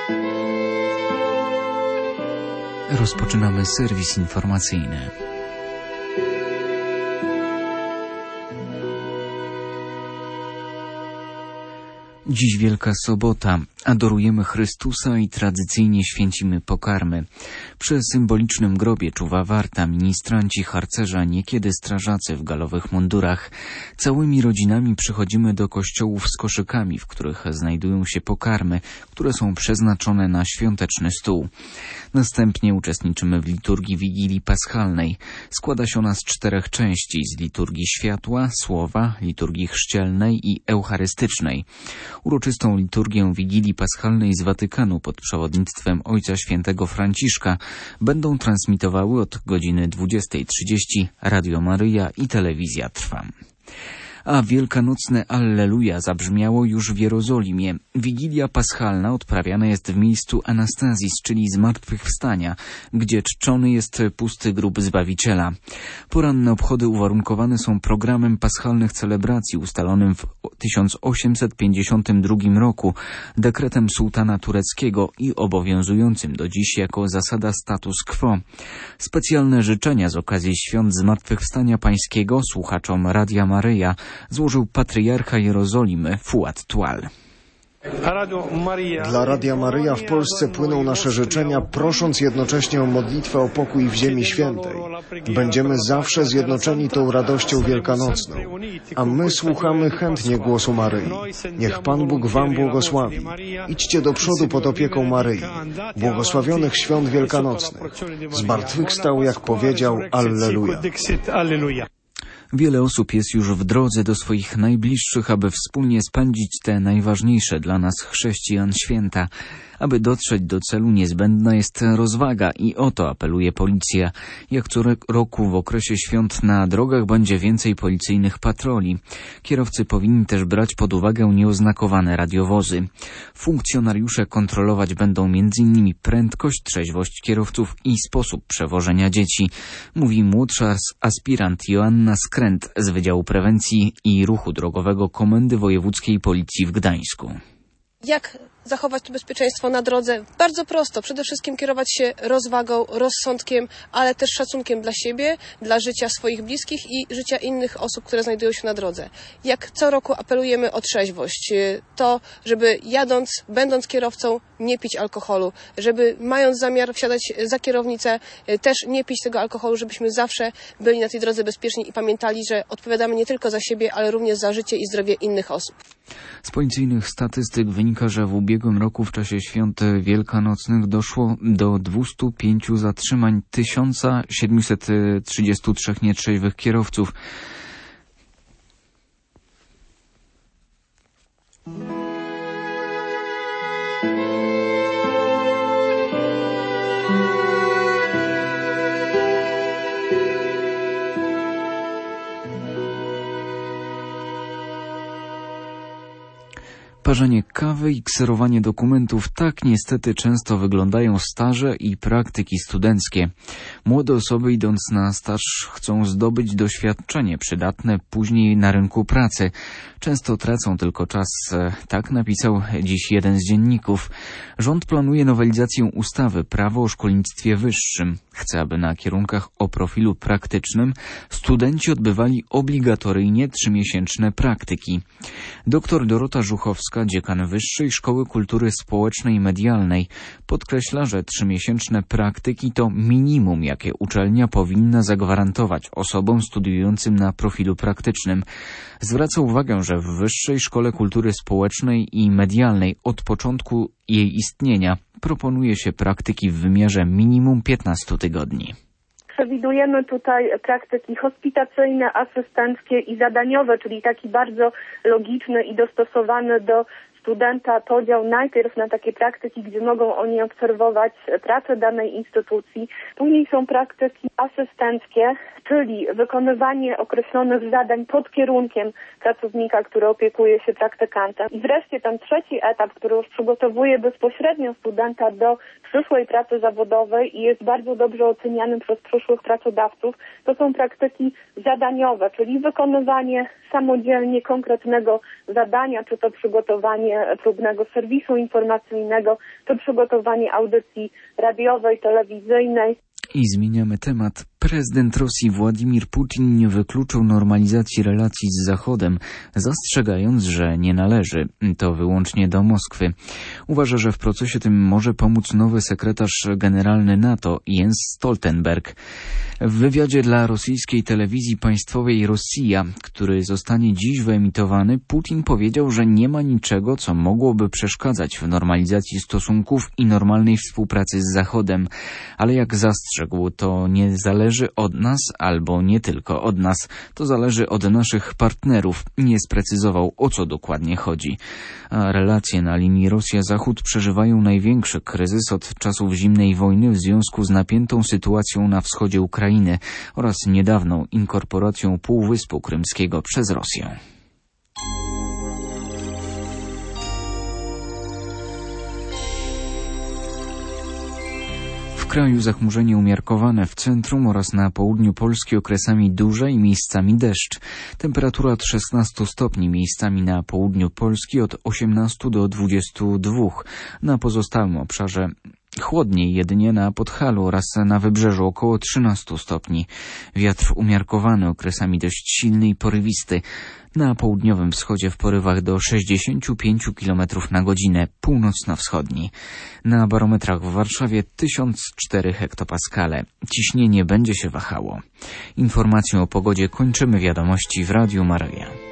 Rozpoczynamy serwis informacyjny. Dziś Wielka Sobota. Adorujemy Chrystusa i tradycyjnie święcimy pokarmy. Przy symbolicznym grobie czuwa warta, ministranci, harcerza, niekiedy strażacy w galowych mundurach. Całymi rodzinami przychodzimy do kościołów z koszykami, w których znajdują się pokarmy, które są przeznaczone na świąteczny stół. Następnie uczestniczymy w liturgii Wigilii Paschalnej. Składa się ona z 4 części: z liturgii światła, słowa, liturgii chrzcielnej i eucharystycznej. Uroczystą liturgię Wigilii Paschalnej z Watykanu pod przewodnictwem Ojca Świętego Franciszka będą transmitowały od godziny 20:30 Radio Maryja i Telewizja Trwam. A wielkanocne Alleluja zabrzmiało już w Jerozolimie. Wigilia Paschalna odprawiana jest w miejscu Anastazis, czyli Zmartwychwstania, gdzie czczony jest pusty grób Zbawiciela. Poranne obchody uwarunkowane są programem paschalnych celebracji ustalonym w 1852 roku dekretem sułtana tureckiego i obowiązującym do dziś jako zasada status quo. Specjalne życzenia z okazji świąt Zmartwychwstania Pańskiego słuchaczom Radia Maryja złożył patriarcha Jerozolimy Fuad Tual. Dla Radia Maryja w Polsce płyną nasze życzenia, prosząc jednocześnie o modlitwę o pokój w Ziemi Świętej. Będziemy zawsze zjednoczeni tą radością wielkanocną, a my słuchamy chętnie głosu Maryi. Niech Pan Bóg Wam błogosławi. Idźcie do przodu pod opieką Maryi. Błogosławionych świąt wielkanocnych. Zmartwychwstał, jak powiedział, Alleluja. Wiele osób jest już w drodze do swoich najbliższych, aby wspólnie spędzić te najważniejsze dla nas chrześcijan święta. Aby dotrzeć do celu niezbędna jest rozwaga i o to apeluje policja. Jak co roku w okresie świąt na drogach będzie więcej policyjnych patroli. Kierowcy powinni też brać pod uwagę nieoznakowane radiowozy. Funkcjonariusze kontrolować będą m.in. prędkość, trzeźwość kierowców i sposób przewożenia dzieci, mówi młodsza aspirant Joanna Skręt z Wydziału Prewencji i Ruchu Drogowego Komendy Wojewódzkiej Policji w Gdańsku. Jak zachować to bezpieczeństwo na drodze? Bardzo prosto. Przede wszystkim kierować się rozwagą, rozsądkiem, ale też szacunkiem dla siebie, dla życia swoich bliskich i życia innych osób, które znajdują się na drodze. Jak co roku apelujemy o trzeźwość. To, żeby będąc kierowcą, nie pić alkoholu. Żeby mając zamiar wsiadać za kierownicę, też nie pić tego alkoholu, żebyśmy zawsze byli na tej drodze bezpieczni i pamiętali, że odpowiadamy nie tylko za siebie, ale również za życie i zdrowie innych osób. Z policyjnych statystyk wynika, że w ubiegłym roku w czasie świąt wielkanocnych doszło do 205 zatrzymań 1733 nietrzeźwych kierowców. Parzenie kawy i kserowanie dokumentów tak niestety często wyglądają staże i praktyki studenckie. Młode osoby idąc na staż chcą zdobyć doświadczenie przydatne później na rynku pracy. Często tracą tylko czas, tak napisał dziś jeden z dzienników. Rząd planuje nowelizację ustawy Prawo o szkolnictwie wyższym. Chce, aby na kierunkach o profilu praktycznym studenci odbywali obligatoryjnie 3-miesięczne praktyki. Dr Dorota Żuchowska, dziekan Wyższej Szkoły Kultury Społecznej i Medialnej, podkreśla, że 3-miesięczne praktyki to minimum, jakie uczelnia powinna zagwarantować osobom studiującym na profilu praktycznym. Zwraca uwagę, że w Wyższej Szkole Kultury Społecznej i Medialnej od początku jej istnienia proponuje się praktyki w wymiarze minimum 15 tygodni. Przewidujemy tutaj praktyki hospitacyjne, asystenckie i zadaniowe, czyli taki bardzo logiczny i dostosowany do studenta podział najpierw na takie praktyki, gdzie mogą oni obserwować pracę danej instytucji. Później są praktyki asystenckie, czyli wykonywanie określonych zadań pod kierunkiem pracownika, który opiekuje się praktykantem. I wreszcie ten trzeci etap, który już przygotowuje bezpośrednio studenta do przyszłej pracy zawodowej i jest bardzo dobrze oceniany przez przyszłych pracodawców, to są praktyki zadaniowe, czyli wykonywanie samodzielnie konkretnego zadania, czy to przygotowanie próbnego serwisu informacyjnego, to przygotowanie audycji radiowej, telewizyjnej. I zmieniamy temat. Prezydent Rosji Władimir Putin nie wykluczył normalizacji relacji z Zachodem, zastrzegając, że nie należy to wyłącznie do Moskwy. Uważa, że w procesie tym może pomóc nowy sekretarz generalny NATO Jens Stoltenberg. W wywiadzie dla rosyjskiej telewizji państwowej Rosja, który zostanie dziś wyemitowany, Putin powiedział, że nie ma niczego, co mogłoby przeszkadzać w normalizacji stosunków i normalnej współpracy z Zachodem. Ale jak zastrzegł, to nie zależy od nas albo nie tylko od nas. To zależy od naszych partnerów. Nie sprecyzował, o co dokładnie chodzi. A relacje na linii Rosja-Zachód przeżywają największy kryzys od czasów zimnej wojny w związku z napiętą sytuacją na wschodzie Ukrainy oraz niedawną inkorporacją Półwyspu Krymskiego przez Rosję. W kraju zachmurzenie umiarkowane w centrum oraz na południu Polski okresami duże i miejscami deszcz. Temperatura od 16 stopni, miejscami na południu Polski od 18 do 22. Na pozostałym obszarze chłodniej jedynie na Podhalu oraz na Wybrzeżu około 13 stopni. Wiatr umiarkowany, okresami dość silny i porywisty. Na południowym wschodzie w porywach do 65 km na godzinę, północno-wschodni. Na barometrach w Warszawie 1004 hektopaskale. Ciśnienie będzie się wahało. Informację o pogodzie kończymy. Wiadomości w Radiu Maryja.